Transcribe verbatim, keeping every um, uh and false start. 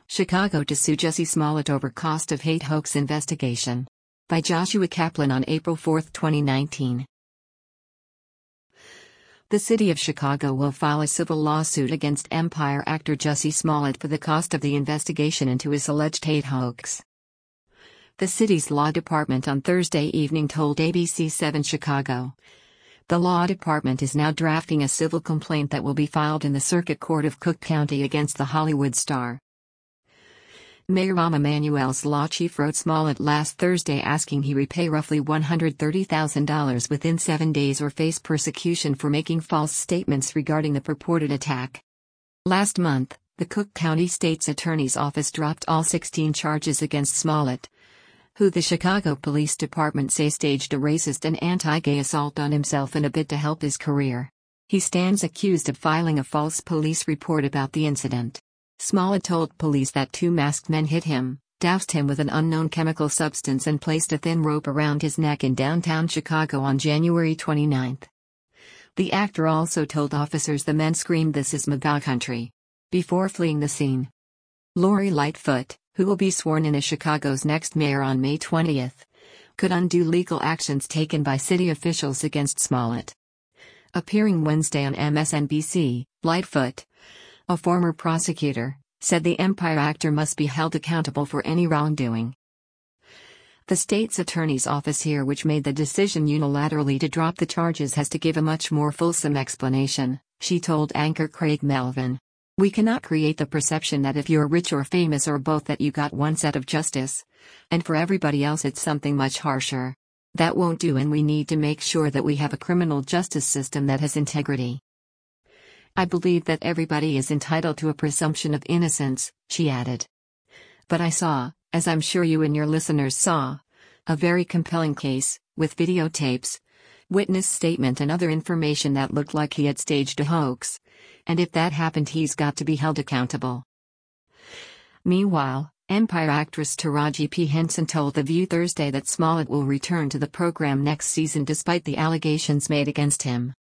Chicago to sue Jussie Smollett over cost of hate hoax investigation. By Joshua Kaplan on April fourth, twenty nineteen. The city of Chicago will file a civil lawsuit against Empire actor Jussie Smollett for the cost of the investigation into his alleged hate hoax. The city's law department on Thursday evening told A B C seven Chicago. The law department is now drafting a civil complaint that will be filed in the Circuit Court of Cook County against the Hollywood star. Mayor Rahm Emanuel's law chief wrote Smollett last Thursday asking he repay roughly one hundred thirty thousand dollars within seven days or face persecution for making false statements regarding the purported attack. Last month, the Cook County State's Attorney's Office dropped all sixteen charges against Smollett, who the Chicago Police Department say staged a racist and anti-gay assault on himself in a bid to help his career. He stands accused of filing a false police report about the incident. Smollett told police that two masked men hit him, doused him with an unknown chemical substance and placed a thin rope around his neck in downtown Chicago on January twenty-ninth. The actor also told officers the men screamed "This is MAGA country" before fleeing the scene. Lori Lightfoot, who will be sworn in as Chicago's next mayor on May twentieth, could undo legal actions taken by city officials against Smollett. Appearing Wednesday on M S N B C, Lightfoot, a former prosecutor, said the Empire actor must be held accountable for any wrongdoing. The state's attorney's office here, which made the decision unilaterally to drop the charges, has to give a much more fulsome explanation, she told anchor Craig Melvin. We cannot create the perception that if you're rich or famous or both that you got one set of justice, and for everybody else it's something much harsher. That won't do, and we need to make sure that we have a criminal justice system that has integrity. I believe that everybody is entitled to a presumption of innocence, she added. But I saw, as I'm sure you and your listeners saw, a very compelling case, with videotapes, witness statement and other information that looked like he had staged a hoax. And if that happened, he's got to be held accountable. Meanwhile, Empire actress Taraji P. Henson told The View Thursday that Smollett will return to the program next season despite the allegations made against him.